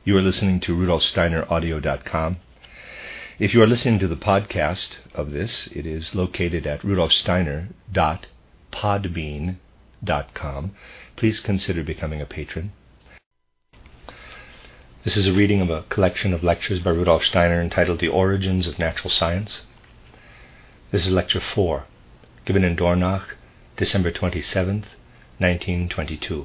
You are listening to RudolfSteinerAudio.com. If you are listening to the podcast of this, it is located at rudolfsteiner.podbean.com. Please consider becoming a patron. This is a reading of a collection of lectures by Rudolf Steiner entitled The Origins of Natural Science. This is Lecture 4, given in Dornach, December 27th, 1922.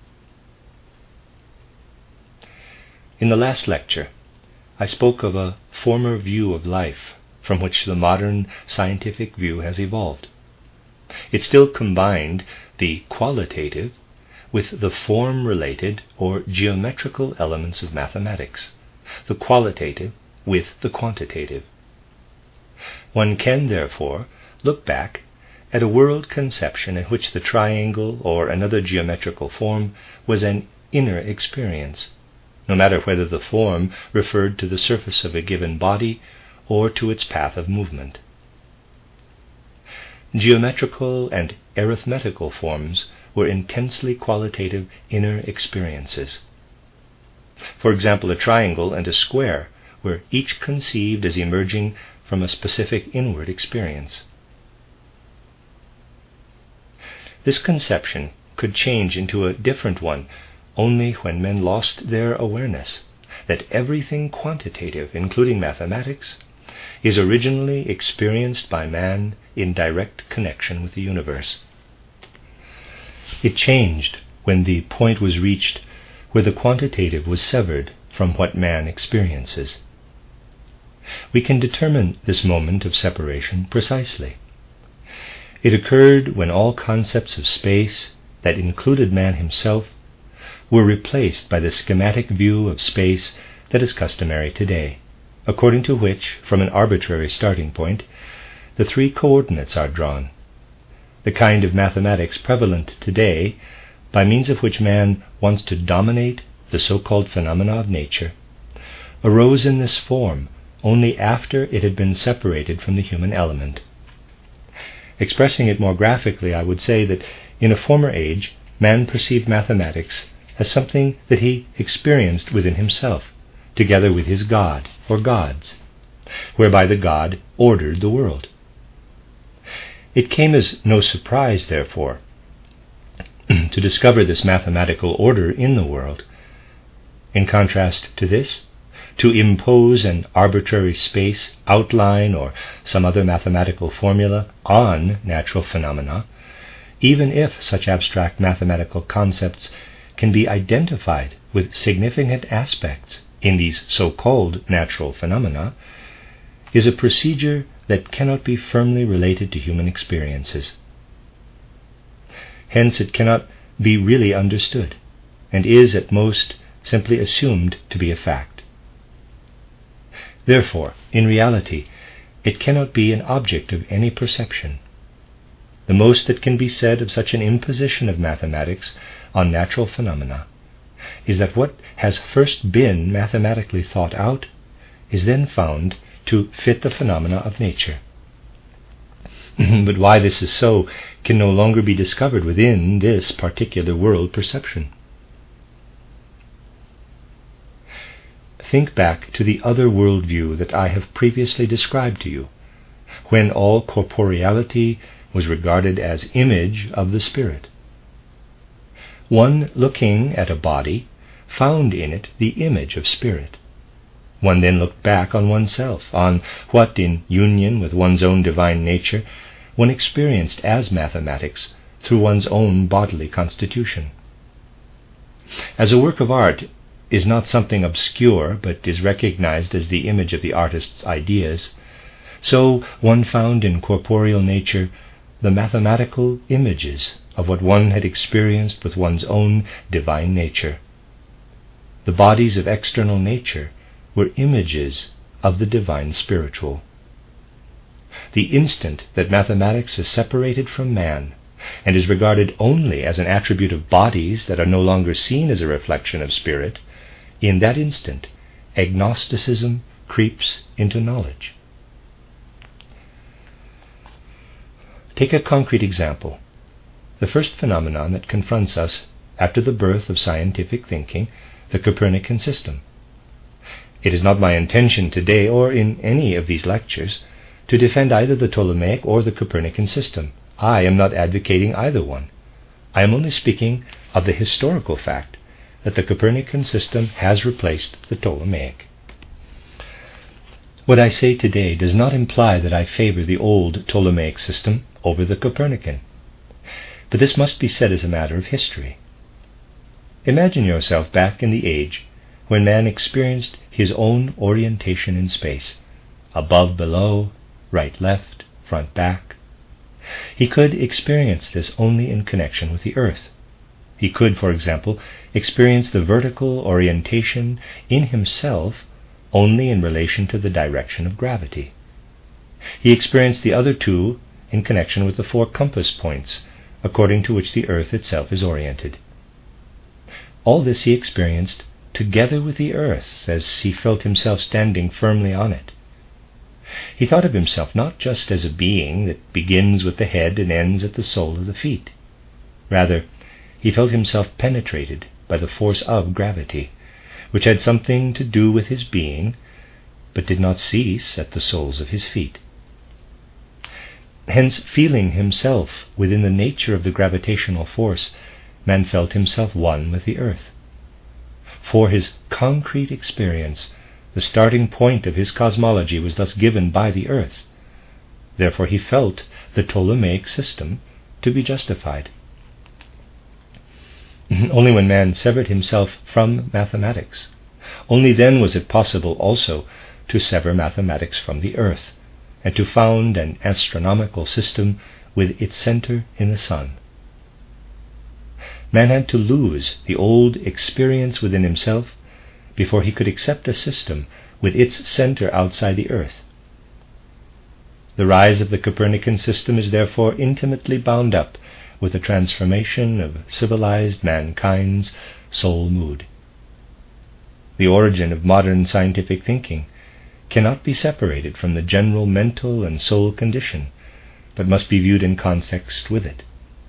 In the last lecture, I spoke of a former view of life from which the modern scientific view has evolved. It still combined the qualitative with the form-related or geometrical elements of mathematics, the qualitative with the quantitative. One can, therefore, look back at a world conception in which the triangle or another geometrical form was an inner experience, no matter whether the form referred to the surface of a given body or to its path of movement. Geometrical and arithmetical forms were intensely qualitative inner experiences. For example, a triangle and a square were each conceived as emerging from a specific inward experience. This conception could change into a different one only when men lost their awareness that everything quantitative, including mathematics, is originally experienced by man in direct connection with the universe. It changed when the point was reached where the quantitative was severed from what man experiences. We can determine this moment of separation precisely. It occurred when all concepts of space that included man himself were replaced by the schematic view of space that is customary today, according to which, from an arbitrary starting point, the three coordinates are drawn. The kind of mathematics prevalent today, by means of which man wants to dominate the so-called phenomena of nature, arose in this form only after it had been separated from the human element. Expressing it more graphically, I would say that in a former age, man perceived mathematics as something that he experienced within himself, together with his God or gods, whereby the God ordered the world. It came as no surprise, therefore, to discover this mathematical order in the world. In contrast to this, to impose an arbitrary space, outline, or some other mathematical formula on natural phenomena, even if such abstract mathematical concepts can be identified with significant aspects in these so-called natural phenomena, is a procedure that cannot be firmly related to human experiences. Hence it cannot be really understood, and is at most simply assumed to be a fact. Therefore, in reality, it cannot be an object of any perception. The most that can be said of such an imposition of mathematics on natural phenomena is that what has first been mathematically thought out is then found to fit the phenomena of nature. But why this is so can no longer be discovered within this particular world perception. Think back to the other worldview that I have previously described to you, when all corporeality was regarded as image of the spirit. One looking at a body found in it the image of spirit. One then looked back on oneself, on what, in union with one's own divine nature, one experienced as mathematics through one's own bodily constitution. As a work of art is not something obscure, but is recognized as the image of the artist's ideas, so one found in corporeal nature the mathematical images of what one had experienced with one's own divine nature. The bodies of external nature were images of the divine spiritual. The instant that mathematics is separated from man and is regarded only as an attribute of bodies that are no longer seen as a reflection of spirit, in that instant agnosticism creeps into knowledge. Take a concrete example. The first phenomenon that confronts us after the birth of scientific thinking, the Copernican system, It is not my intention today, or in any of these lectures, to defend either the Ptolemaic or the Copernican system. I am not advocating either one. I am only speaking of the historical fact that the Copernican system has replaced the Ptolemaic. What I say today does not imply that I favor the old Ptolemaic system over the Copernican, but this must be said as a matter of history. Imagine yourself back in the age when man experienced his own orientation in space, above, below, right, left, front, back. He could experience this only in connection with the earth. He could, for example, experience the vertical orientation in himself only in relation to the direction of gravity. He experienced the other two in connection with the 4 compass points, according to which the earth itself is oriented. All this he experienced together with the earth as he felt himself standing firmly on it. He thought of himself not just as a being that begins with the head and ends at the sole of the feet. Rather, he felt himself penetrated by the force of gravity, which had something to do with his being, but did not cease at the soles of his feet. Hence, feeling himself within the nature of the gravitational force, man felt himself one with the earth. For his concrete experience, the starting point of his cosmology was thus given by the earth. Therefore he felt the Ptolemaic system to be justified. Only when man severed himself from mathematics, only then was it possible also to sever mathematics from the earth, and to found an astronomical system with its center in the sun. Man had to lose the old experience within himself before he could accept a system with its center outside the earth. The rise of the Copernican system is therefore intimately bound up with the transformation of civilized mankind's soul mood. The origin of modern scientific thinking cannot be separated from the general mental and soul condition, but must be viewed in context with it.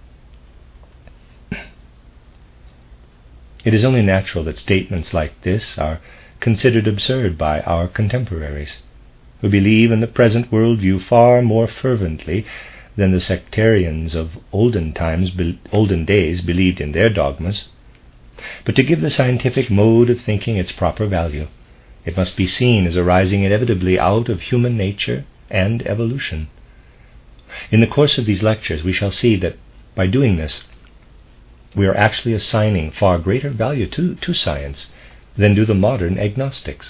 It is only natural that statements like this are considered absurd by our contemporaries, who believe in the present worldview far more fervently than the sectarians of olden days believed in their dogmas. But to give the scientific mode of thinking its proper value, it must be seen as arising inevitably out of human nature and evolution. In the course of these lectures we shall see that by doing this, we are actually assigning far greater value to science than do the modern agnostics.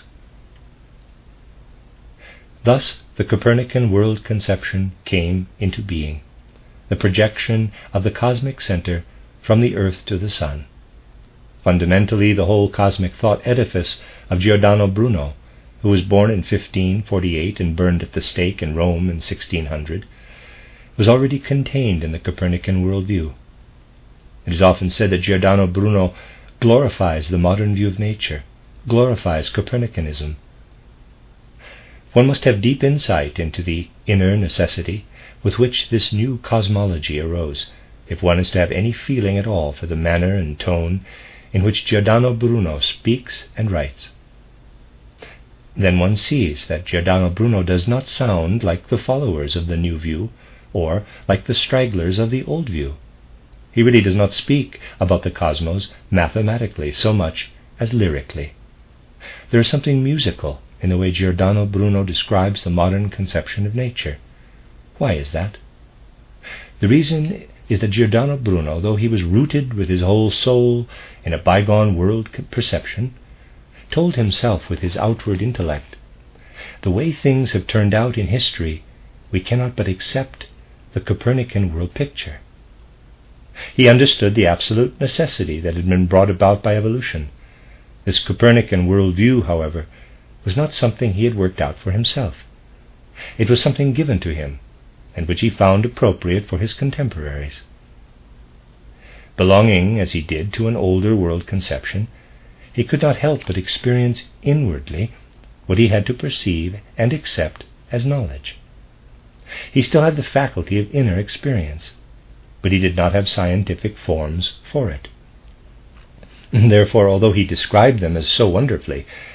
Thus, the Copernican world conception came into being, the projection of the cosmic center from the earth to the sun. Fundamentally, the whole cosmic thought edifice of Giordano Bruno, who was born in 1548 and burned at the stake in Rome in 1600, was already contained in the Copernican worldview. It is often said that Giordano Bruno glorifies the modern view of nature, glorifies Copernicanism. One must have deep insight into the inner necessity with which this new cosmology arose, if one is to have any feeling at all for the manner and tone in which Giordano Bruno speaks and writes. Then one sees that Giordano Bruno does not sound like the followers of the new view, or like the stragglers of the old view. He really does not speak about the cosmos mathematically so much as lyrically. There is something musical in the way Giordano Bruno describes the modern conception of nature. Why is that? The reason is that Giordano Bruno, though he was rooted with his whole soul in a bygone world perception, told himself with his outward intellect, the way things have turned out in history, we cannot but accept the Copernican world picture. He understood the absolute necessity that had been brought about by evolution. This Copernican worldview, however, was not something he had worked out for himself. It was something given to him, and which he found appropriate for his contemporaries. Belonging, as he did, to an older world conception, he could not help but experience inwardly what he had to perceive and accept as knowledge. He still had the faculty of inner experience, but he did not have scientific forms for it. Therefore, although he described them as so wonderfully,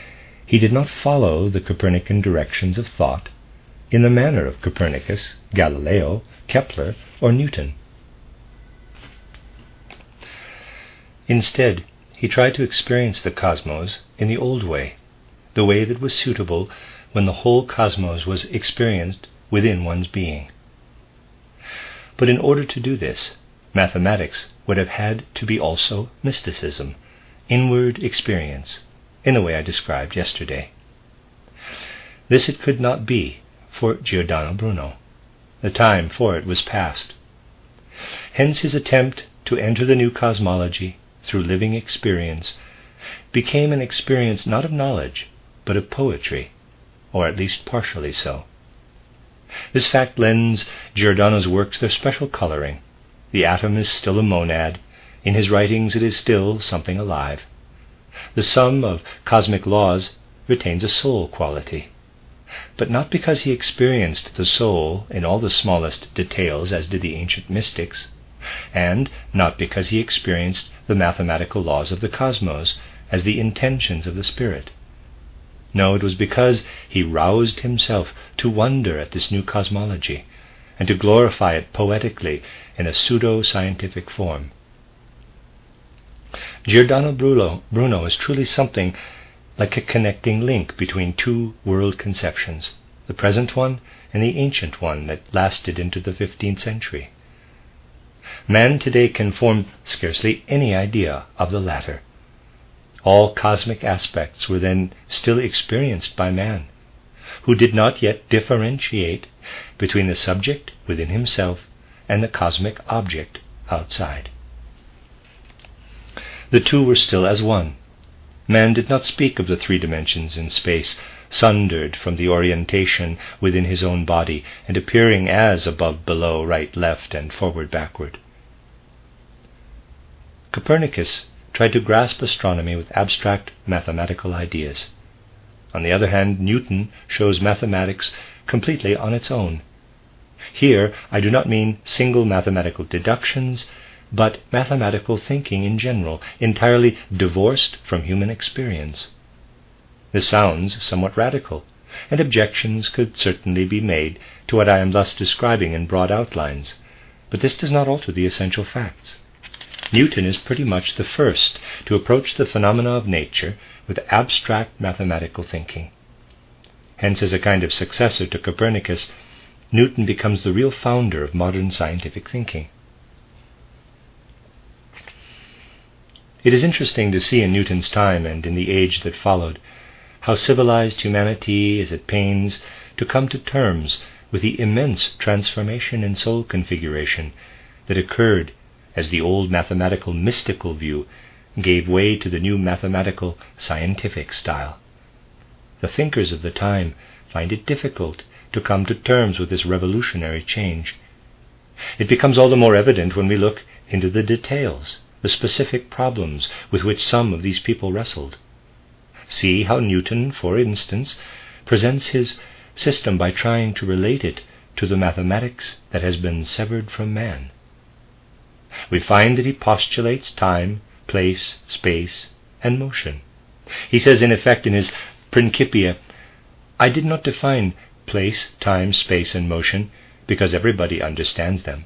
he did not follow the Copernican directions of thought in the manner of Copernicus, Galileo, Kepler, or Newton. Instead, he tried to experience the cosmos in the old way, the way that was suitable when the whole cosmos was experienced within one's being. But in order to do this, mathematics would have had to be also mysticism, inward experience, in the way I described yesterday. This it could not be for Giordano Bruno. The time for it was past. Hence his attempt to enter the new cosmology through living experience became an experience not of knowledge, but of poetry, or at least partially so. This fact lends Giordano's works their special coloring. The atom is still a monad. In his writings it is still something alive. The sum of cosmic laws retains a soul quality, but not because he experienced the soul in all the smallest details as did the ancient mystics, and not because he experienced the mathematical laws of the cosmos as the intentions of the spirit. No, it was because he roused himself to wonder at this new cosmology and to glorify it poetically in a pseudo-scientific form. Giordano Bruno is truly something like a connecting link between two world conceptions, the present one and the ancient one that lasted into the 15th century. Man today can form scarcely any idea of the latter. All cosmic aspects were then still experienced by man, who did not yet differentiate between the subject within himself and the cosmic object outside. The two were still as one. Man did not speak of the three dimensions in space, sundered from the orientation within his own body and appearing as above, below, right, left, and forward, backward. Copernicus tried to grasp astronomy with abstract mathematical ideas. On the other hand, Newton shows mathematics completely on its own. Here I do not mean single mathematical deductions, but mathematical thinking in general, entirely divorced from human experience. This sounds somewhat radical, and objections could certainly be made to what I am thus describing in broad outlines, but this does not alter the essential facts. Newton is pretty much the first to approach the phenomena of nature with abstract mathematical thinking. Hence, as a kind of successor to Copernicus, Newton becomes the real founder of modern scientific thinking. It is interesting to see in Newton's time and in the age that followed how civilized humanity is at pains to come to terms with the immense transformation in soul configuration that occurred as the old mathematical mystical view gave way to the new mathematical scientific style. The thinkers of the time find it difficult to come to terms with this revolutionary change. It becomes all the more evident when we look into the details, the specific problems with which some of these people wrestled. See how Newton, for instance, presents his system by trying to relate it to the mathematics that has been severed from man. We find that he postulates time, place, space, and motion. He says, in effect, in his Principia, I did not define place, time, space, and motion because everybody understands them.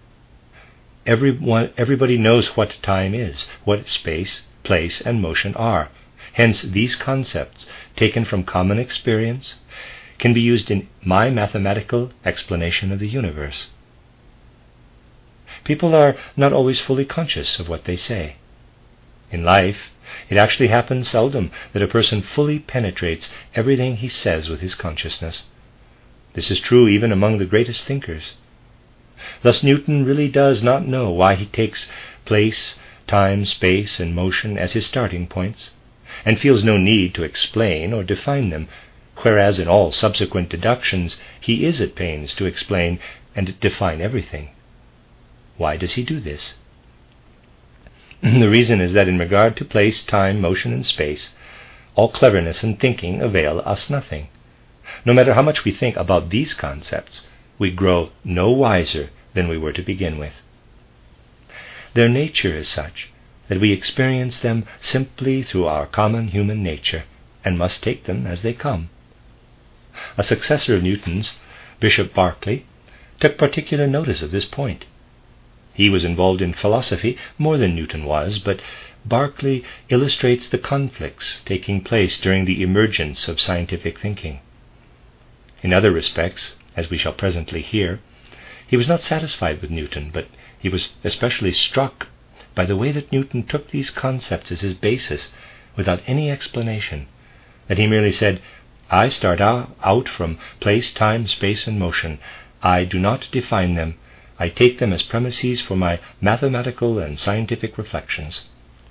Everybody knows what time is, what space, place, and motion are. Hence, these concepts, taken from common experience, can be used in my mathematical explanation of the universe. People are not always fully conscious of what they say. In life, it actually happens seldom that a person fully penetrates everything he says with his consciousness. This is true even among the greatest thinkers. Thus Newton really does not know why he takes place, time, space, and motion as his starting points, and feels no need to explain or define them, whereas in all subsequent deductions he is at pains to explain and define everything. Why does he do this? The reason is that in regard to place, time, motion, and space, all cleverness and thinking avail us nothing. No matter how much we think about these concepts, we grow no wiser than we were to begin with. Their nature is such that we experience them simply through our common human nature, and must take them as they come. A successor of Newton's, Bishop Berkeley, took particular notice of this point. He was involved in philosophy more than Newton was, but Berkeley illustrates the conflicts taking place during the emergence of scientific thinking. In other respects, as we shall presently hear, he was not satisfied with Newton, but he was especially struck by the way that Newton took these concepts as his basis without any explanation, that he merely said, "I start out from place, time, space, and motion. I do not define them. I take them as premises for my mathematical and scientific reflections."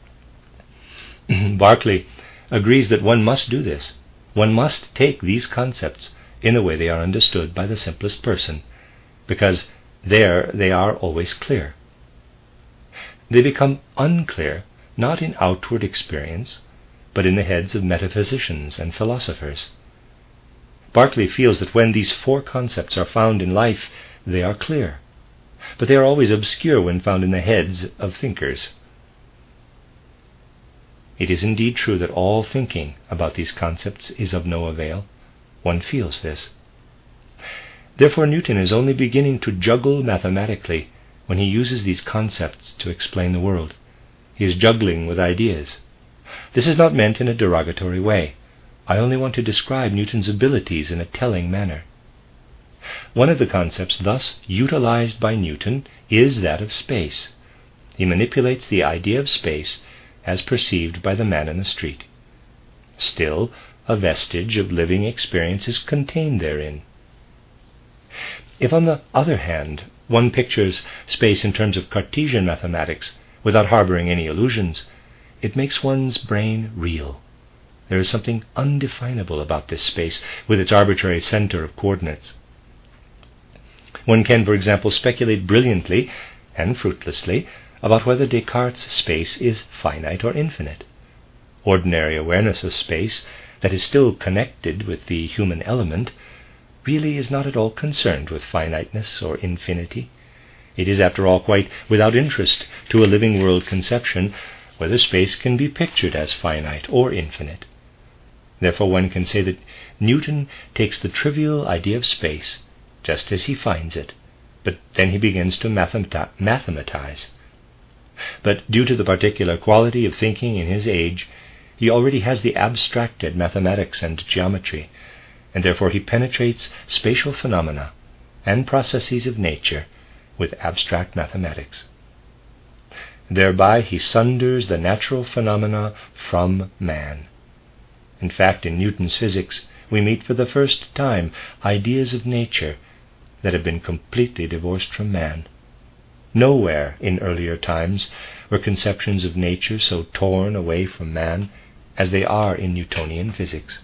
Berkeley agrees that one must do this. One must take these concepts in the way they are understood by the simplest person, because there they are always clear. They become unclear not in outward experience, but in the heads of metaphysicians and philosophers. Berkeley feels that when these four concepts are found in life, they are clear, but they are always obscure when found in the heads of thinkers. It is indeed true that all thinking about these concepts is of no avail. One feels this. Therefore Newton is only beginning to juggle mathematically when he uses these concepts to explain the world. He is juggling with ideas. This is not meant in a derogatory way. I only want to describe Newton's abilities in a telling manner. One of the concepts thus utilized by Newton is that of space. He manipulates the idea of space as perceived by the man in the street. Still, a vestige of living experience is contained therein. If, on the other hand, one pictures space in terms of Cartesian mathematics without harboring any illusions, it makes one's brain reel. There is something undefinable about this space with its arbitrary center of coordinates. One can, for example, speculate brilliantly and fruitlessly about whether Descartes' space is finite or infinite. Ordinary awareness of space, that is still connected with the human element, really is not at all concerned with finiteness or infinity. It is, after all, quite without interest to a living world conception whether space can be pictured as finite or infinite. Therefore one can say that Newton takes the trivial idea of space just as he finds it, but then he begins to mathematize. But due to the particular quality of thinking in his age, he already has the abstracted mathematics and geometry, and therefore he penetrates spatial phenomena and processes of nature with abstract mathematics. Thereby he sunders the natural phenomena from man. In fact, in Newton's physics, we meet for the first time ideas of nature that have been completely divorced from man. Nowhere in earlier times were conceptions of nature so torn away from man as they are in Newtonian physics.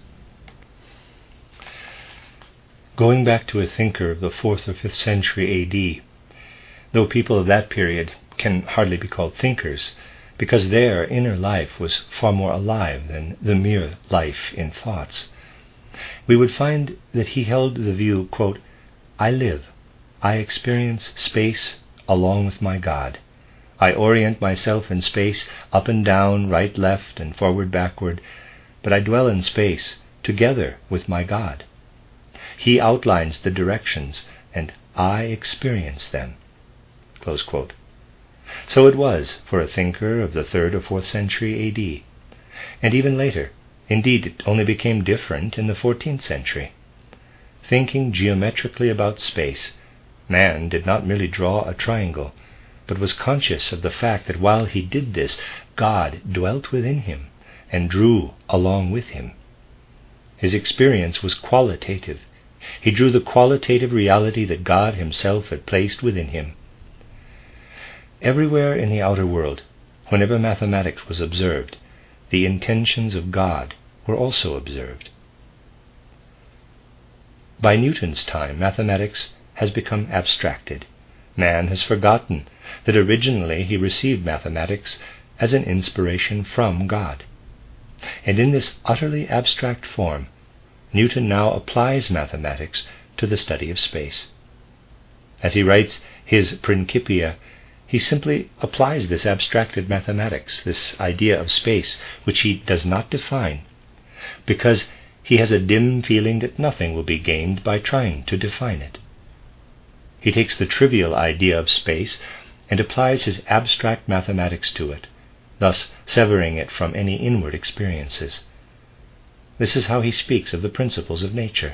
Going back to a thinker of the 4th or 5th century A.D., though people of that period can hardly be called thinkers, because their inner life was far more alive than the mere life in thoughts, we would find that he held the view, quote, "I live, I experience space along with my God. I orient myself in space up and down, right, left, and forward, backward, but I dwell in space together with my God. He outlines the directions, and I experience them." Close quote. So it was for a thinker of the 3rd or 4th century A.D., and even later. Indeed, it only became different in the 14th century. Thinking geometrically about space, man did not merely draw a triangle, but was conscious of the fact that while he did this, God dwelt within him and drew along with him. His experience was qualitative. He drew the qualitative reality that God himself had placed within him. Everywhere in the outer world, whenever mathematics was observed, the intentions of God were also observed. By Newton's time, mathematics has become abstracted. Man has forgotten that originally he received mathematics as an inspiration from God. And in this utterly abstract form, Newton now applies mathematics to the study of space. As he writes his Principia, he simply applies this abstracted mathematics, this idea of space, which he does not define, because he has a dim feeling that nothing will be gained by trying to define it. He takes the trivial idea of space and applies his abstract mathematics to it, thus severing it from any inward experiences. This is how he speaks of the principles of nature.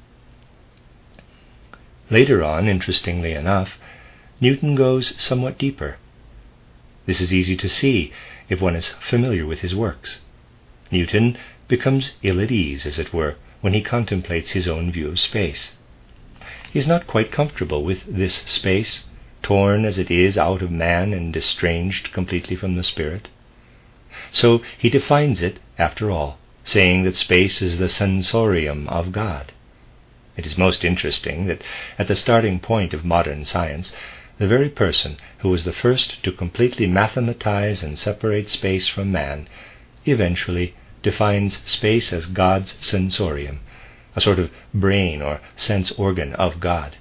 Later on, interestingly enough, Newton goes somewhat deeper. This is easy to see if one is familiar with his works. Newton becomes ill at ease, as it were, when he contemplates his own view of space. He is not quite comfortable with this space, torn as it is out of man and estranged completely from the spirit. So he defines it, after all, saying that space is the sensorium of God. It is most interesting that at the starting point of modern science, the very person who was the first to completely mathematize and separate space from man eventually defines space as God's sensorium, a sort of brain or sense organ of God.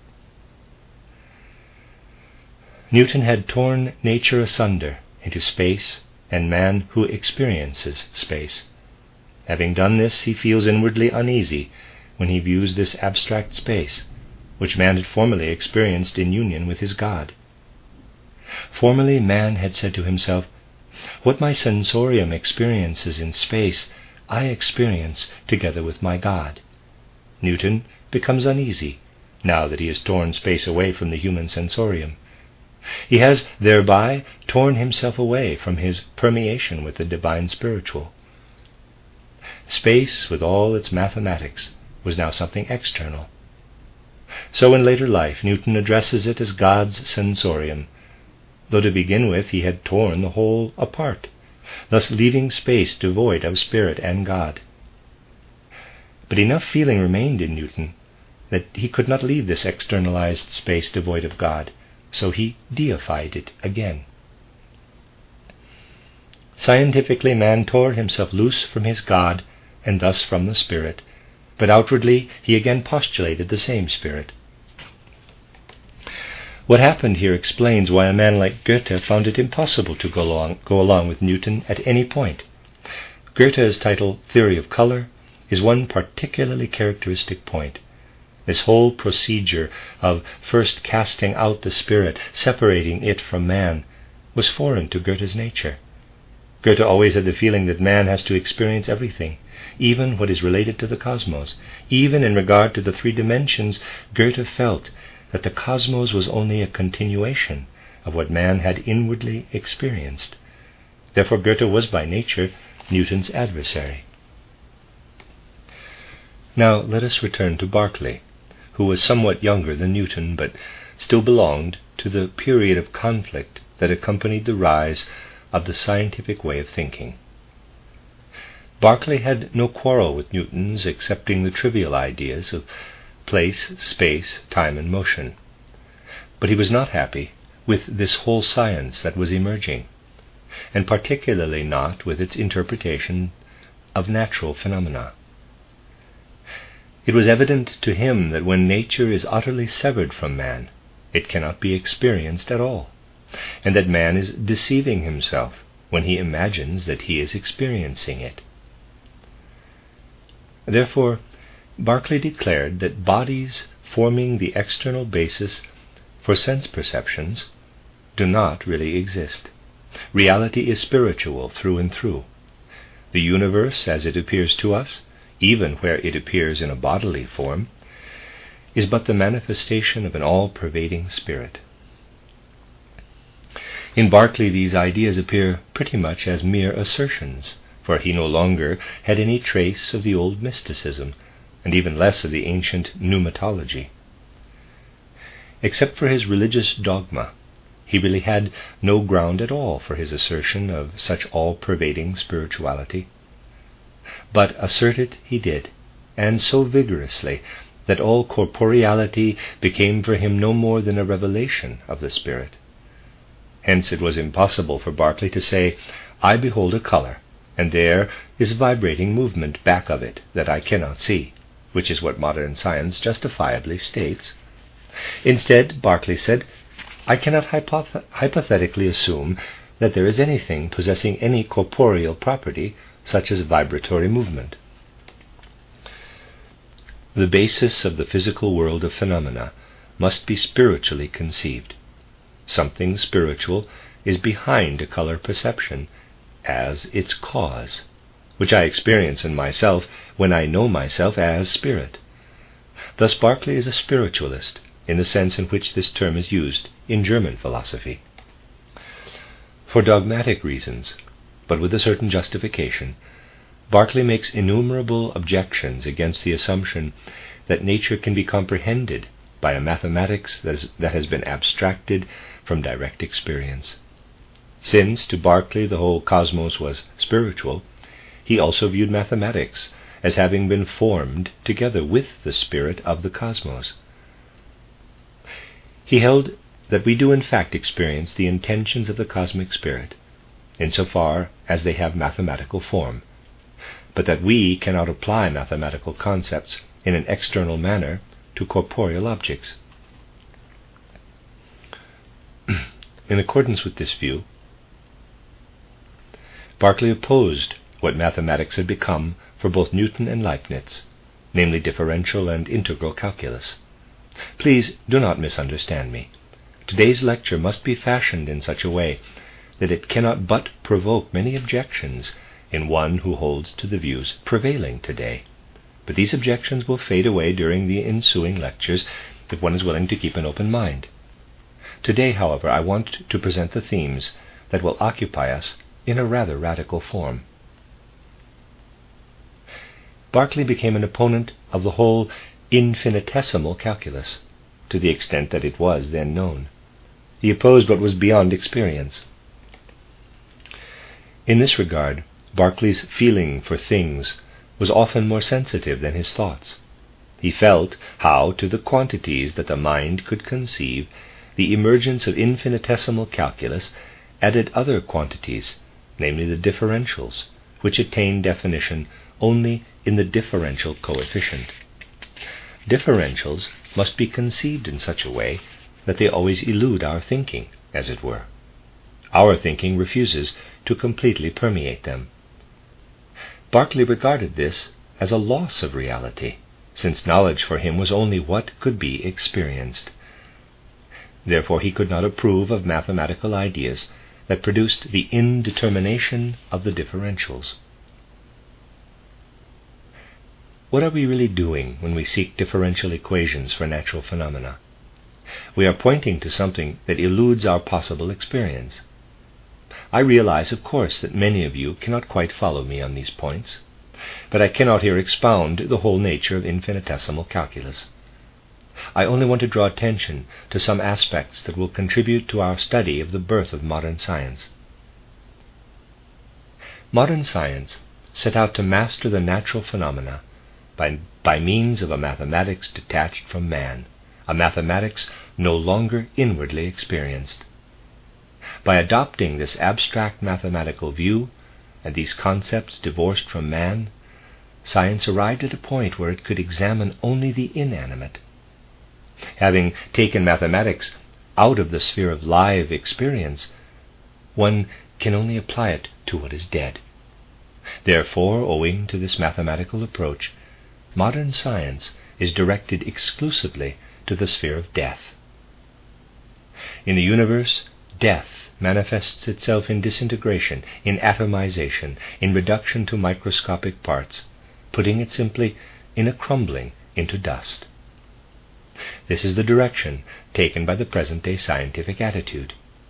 Newton had torn nature asunder into space and man who experiences space. Having done this, he feels inwardly uneasy when he views this abstract space, which man had formerly experienced in union with his God. Formerly man had said to himself, "What my sensorium experiences in space, I experience together with my God." Newton becomes uneasy now that he has torn space away from the human sensorium. He has thereby torn himself away from his permeation with the divine spiritual. Space, with all its mathematics, was now something external. So in later life, Newton addresses it as God's sensorium, though to begin with he had torn the whole apart, thus leaving space devoid of spirit and God. But enough feeling remained in Newton that he could not leave this externalized space devoid of God, so he deified it again. Scientifically, man tore himself loose from his God and thus from the Spirit, but outwardly he again postulated the same Spirit. What happened here explains why a man like Goethe found it impossible to go along with Newton at any point. Goethe's title, Theory of Color, is one particularly characteristic point. This whole procedure of first casting out the spirit, separating it from man, was foreign to Goethe's nature. Goethe always had the feeling that man has to experience everything, even what is related to the cosmos. Even in regard to the three dimensions, Goethe felt that the cosmos was only a continuation of what man had inwardly experienced. Therefore Goethe was by nature Newton's adversary. Now let us return to Berkeley, who was somewhat younger than Newton, but still belonged to the period of conflict that accompanied the rise of the scientific way of thinking. Berkeley had no quarrel with Newton's accepting the trivial ideas of place, space, time, and motion. But he was not happy with this whole science that was emerging, and particularly not with its interpretation of natural phenomena. It was evident to him that when nature is utterly severed from man, it cannot be experienced at all, and that man is deceiving himself when he imagines that he is experiencing it. Therefore, Berkeley declared that bodies forming the external basis for sense perceptions do not really exist. Reality is spiritual through and through. The universe, as it appears to us, even where it appears in a bodily form, is but the manifestation of an all-pervading spirit. In Berkeley, these ideas appear pretty much as mere assertions, for he no longer had any trace of the old mysticism, and even less of the ancient pneumatology. Except for his religious dogma, he really had no ground at all for his assertion of such all-pervading spirituality. But assert it he did, and so vigorously that all corporeality became for him no more than a revelation of the Spirit. Hence it was impossible for Berkeley to say, "I behold a color, and there is vibrating movement back of it that I cannot see," which is what modern science justifiably states. Instead, Berkeley said, "I cannot hypothetically assume that there is anything possessing any corporeal property such as vibratory movement. The basis of the physical world of phenomena must be spiritually conceived. Something spiritual is behind a color perception as its cause, which I experience in myself when I know myself as spirit. Thus Berkeley is a spiritualist in the sense in which this term is used in German philosophy. For dogmatic reasons, but with a certain justification, Berkeley makes innumerable objections against the assumption that nature can be comprehended by a mathematics that has been abstracted from direct experience. Since to Berkeley the whole cosmos was spiritual, he also viewed mathematics as having been formed together with the spirit of the cosmos. He held that we do in fact experience the intentions of the cosmic spirit, insofar as they have mathematical form, but that we cannot apply mathematical concepts in an external manner to corporeal objects. In accordance with this view, Berkeley opposed what mathematics had become for both Newton and Leibniz, namely differential and integral calculus. Please do not misunderstand me. Today's lecture must be fashioned in such a way that it cannot but provoke many objections in one who holds to the views prevailing today. But these objections will fade away during the ensuing lectures if one is willing to keep an open mind. Today, however, I want to present the themes that will occupy us in a rather radical form. Berkeley became an opponent of the whole infinitesimal calculus, to the extent that it was then known. He opposed what was beyond experience. In this regard, Berkeley's feeling for things was often more sensitive than his thoughts. He felt how, to the quantities that the mind could conceive, the emergence of infinitesimal calculus added other quantities, namely the differentials, which attain definition only in the differential coefficient. Differentials must be conceived in such a way that they always elude our thinking, as it were. Our thinking refuses to completely permeate them. Berkeley regarded this as a loss of reality, since knowledge for him was only what could be experienced. Therefore he could not approve of mathematical ideas that produced the indetermination of the differentials. What are we really doing when we seek differential equations for natural phenomena? We are pointing to something that eludes our possible experience. I realize, of course, that many of you cannot quite follow me on these points, but I cannot here expound the whole nature of infinitesimal calculus. I only want to draw attention to some aspects that will contribute to our study of the birth of modern science. Modern science set out to master the natural phenomena by means of a mathematics detached from man, a mathematics no longer inwardly experienced. By adopting this abstract mathematical view and these concepts divorced from man, science arrived at a point where it could examine only the inanimate. Having taken mathematics out of the sphere of live experience, one can only apply it to what is dead. Therefore, owing to this mathematical approach, modern science is directed exclusively to the sphere of death. In the universe, death manifests itself in disintegration, in atomization, in reduction to microscopic parts, putting it simply, in a crumbling into dust. This is the direction taken by the present-day scientific attitude.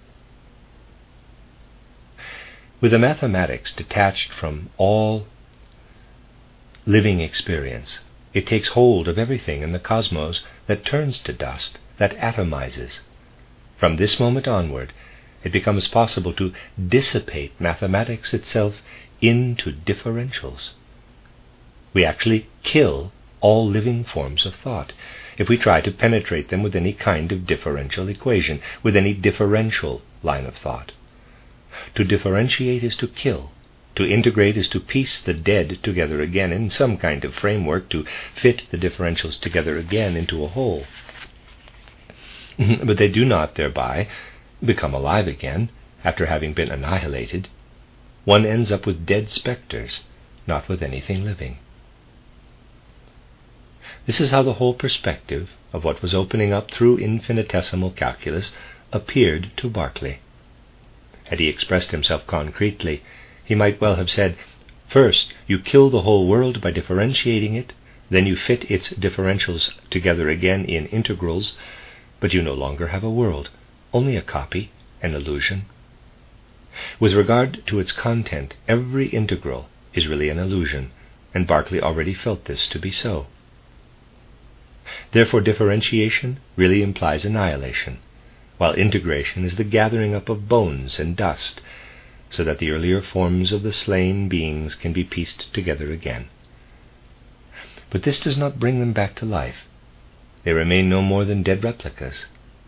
With a mathematics detached from all living experience, it takes hold of everything in the cosmos that turns to dust, that atomizes. From this moment onward, it becomes possible to dissipate mathematics itself into differentials. We actually kill all living forms of thought if we try to penetrate them with any kind of differential equation, with any differential line of thought. To differentiate is to kill. To integrate is to piece the dead together again in some kind of framework, to fit the differentials together again into a whole. But they do not thereby become alive again after having been annihilated. one ends up with dead specters, not with anything living. This is how the whole perspective of what was opening up through infinitesimal calculus appeared to Berkeley. Had he expressed himself concretely, he might well have said, "First, you kill the whole world by differentiating it, then you fit its differentials together again in integrals, but you no longer have a world, only a copy, an illusion." With regard to its content, every integral is really an illusion, and Berkeley already felt this to be so. Therefore, differentiation really implies annihilation, while integration is the gathering up of bones and dust, so that the earlier forms of the slain beings can be pieced together again. But this does not bring them back to life. They remain no more than dead replicas.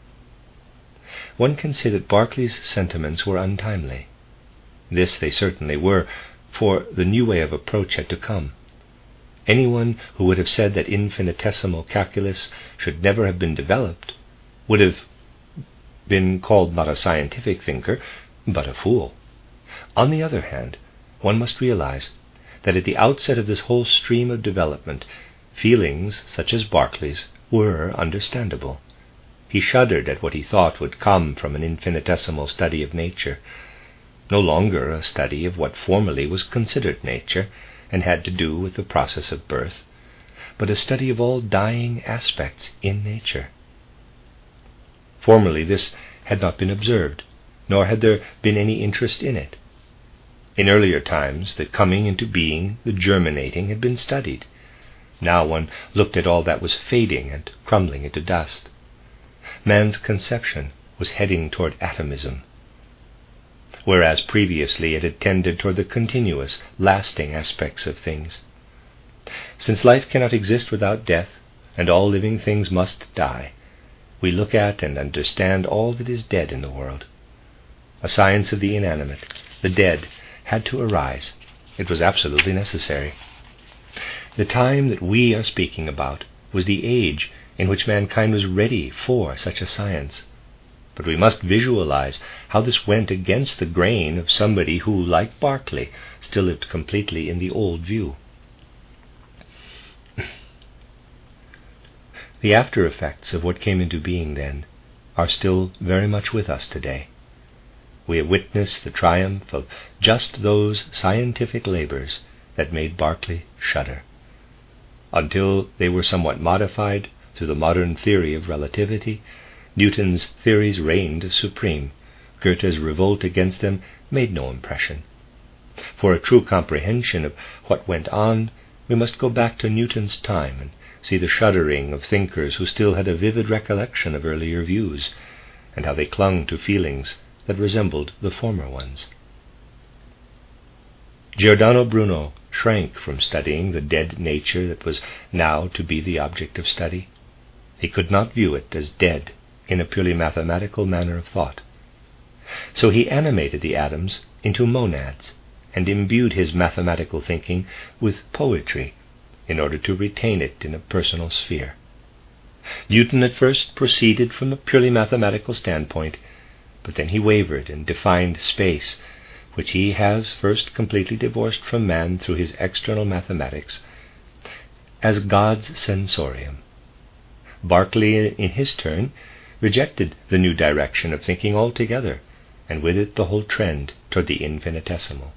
One can say that Berkeley's sentiments were untimely. This they certainly were, for the new way of approach had to come. Anyone who would have said that infinitesimal calculus should never have been developed would have been called not a scientific thinker, but a fool. On the other hand, one must realize that at the outset of this whole stream of development, feelings such as Berkeley's were understandable. He shuddered at what he thought would come from an infinitesimal study of nature, no longer a study of what formerly was considered nature, and had to do with the process of birth, but a study of all dying aspects in nature. Formerly this had not been observed, nor had there been any interest in it. In earlier times, the coming into being, the germinating, had been studied. Now one looked at all that was fading and crumbling into dust. Man's conception was heading toward atomism, whereas previously it had tended toward the continuous, lasting aspects of things. Since life cannot exist without death, and all living things must die, we look at and understand all that is dead in the world. A science of the inanimate, the dead, had to arise. It was absolutely necessary. The time that we are speaking about was the age in which mankind was ready for such a science. But we must visualize how this went against the grain of somebody who, like Berkeley, still lived completely in the old view. The after effects of what came into being then are still very much with us today. We have witnessed the triumph of just those scientific labors that made Berkeley shudder. Until they were somewhat modified through the modern theory of relativity, Newton's theories reigned supreme. Goethe's revolt against them made no impression. For a true comprehension of what went on, we must go back to Newton's time and see the shuddering of thinkers who still had a vivid recollection of earlier views, and how they clung to feelings that resembled the former ones. Giordano Bruno shrank from studying the dead nature that was now to be the object of study. He could not view it as dead in a purely mathematical manner of thought. So he animated the atoms into monads, and imbued his mathematical thinking with poetry in order to retain it in a personal sphere. Newton at first proceeded from a purely mathematical standpoint, but then he wavered and defined space, which he has first completely divorced from man through his external mathematics, as God's sensorium. Berkeley, in his turn, rejected the new direction of thinking altogether, and with it the whole trend toward the infinitesimal.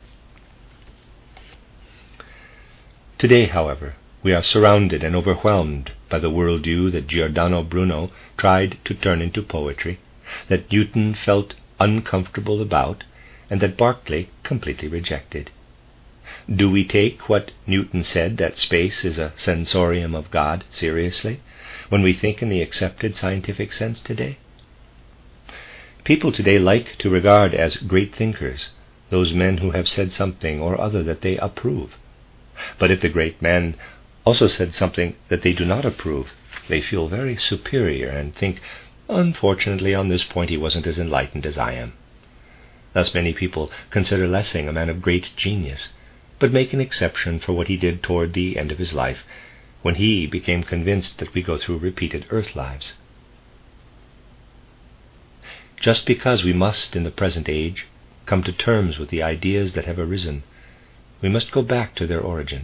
Today, however, we are surrounded and overwhelmed by the worldview that Giordano Bruno tried to turn into poetry, that Newton felt uncomfortable about, and that Berkeley completely rejected. Do we take what Newton said, that space is a sensorium of God, seriously, when we think in the accepted scientific sense today? People today like to regard as great thinkers those men who have said something or other that they approve. But if the great man also said something that they do not approve, they feel very superior and think, unfortunately, on this point he wasn't as enlightened as I am. Thus many people consider Lessing a man of great genius, but make an exception for what he did toward the end of his life, when he became convinced that we go through repeated earth lives. Just because we must, in the present age, come to terms with the ideas that have arisen, we must go back to their origin.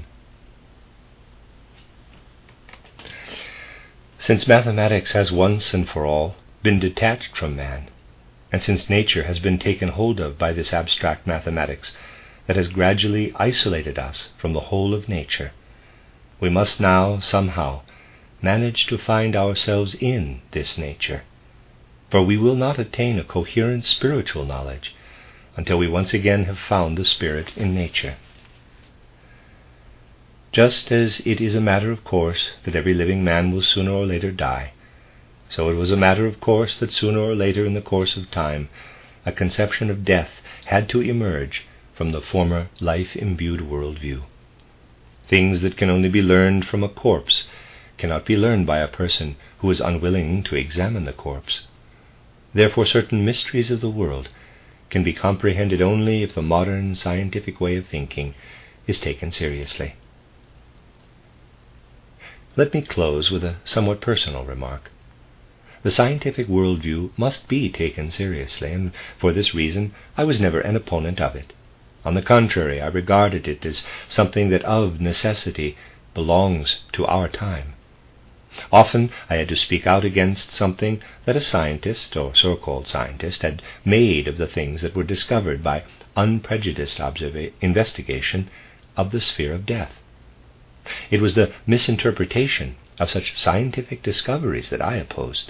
Since mathematics has once and for all been detached from man, and since nature has been taken hold of by this abstract mathematics that has gradually isolated us from the whole of nature, we must now somehow manage to find ourselves in this nature, for we will not attain a coherent spiritual knowledge until we once again have found the spirit in nature. Just as it is a matter of course that every living man will sooner or later die, so it was a matter of course that sooner or later in the course of time a conception of death had to emerge from the former life-imbued worldview. Things that can only be learned from a corpse cannot be learned by a person who is unwilling to examine the corpse. Therefore, certain mysteries of the world can be comprehended only if the modern scientific way of thinking is taken seriously. Let me close with a somewhat personal remark. The scientific worldview must be taken seriously, and for this reason I was never an opponent of it. On the contrary, I regarded it as something that of necessity belongs to our time. Often I had to speak out against something that a scientist, or so-called scientist, had made of the things that were discovered by unprejudiced investigation of the sphere of death. It was the misinterpretation of such scientific discoveries that I opposed.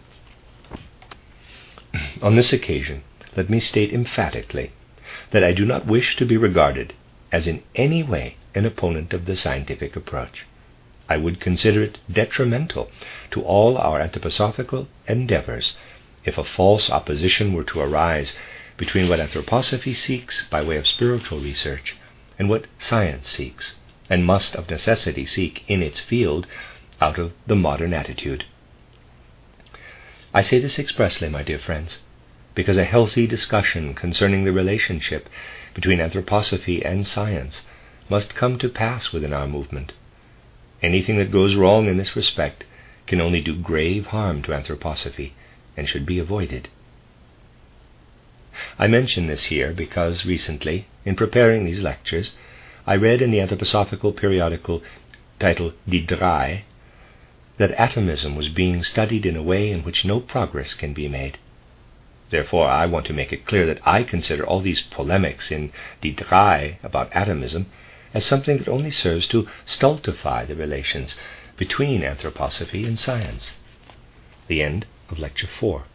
On this occasion, let me state emphatically that I do not wish to be regarded as in any way an opponent of the scientific approach. I would consider it detrimental to all our anthroposophical endeavors if a false opposition were to arise between what anthroposophy seeks by way of spiritual research and what science seeks, and must of necessity seek in its field out of the modern attitude. I say this expressly, my dear friends, because a healthy discussion concerning the relationship between anthroposophy and science must come to pass within our movement. Anything that goes wrong in this respect can only do grave harm to anthroposophy and should be avoided. I mention this here because recently, in preparing these lectures, I read in the anthroposophical periodical titled Die Drei that atomism was being studied in a way in which no progress can be made. Therefore, I want to make it clear that I consider all these polemics in Die Drei about atomism as something that only serves to stultify the relations between anthroposophy and science. The end of Lecture 4.